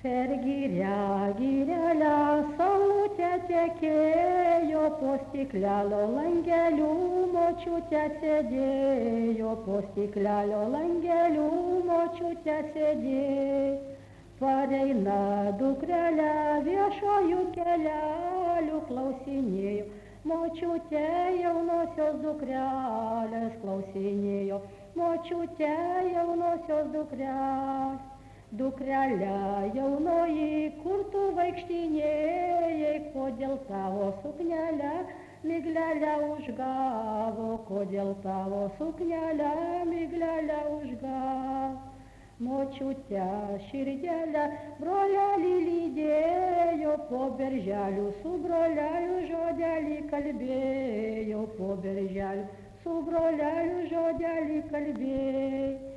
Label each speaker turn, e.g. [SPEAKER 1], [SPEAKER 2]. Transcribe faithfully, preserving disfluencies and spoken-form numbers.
[SPEAKER 1] Per girią girelę saulutė tekėjo, po stiklelio langelių močiutė sėdėjo, po stiklelio langelių močiutė sėdėjo. Pareina dukrelė viešojų kelelių klausinėjo, močiutė jaunosios dukrelės klausinėjo, močiutė jaunosios dukrelės. Dukrelė jaunoji, kur tu vaikštinėjai, kodėl tavo suknelę miglelę užgavo, kodėl tavo suknelę miglelę užgavo. Močiutė širdelę brolelį lydėjo, po berželių su broleliu žodelį kalbėjo, po berželių su broleliu žodelį kalbėjo.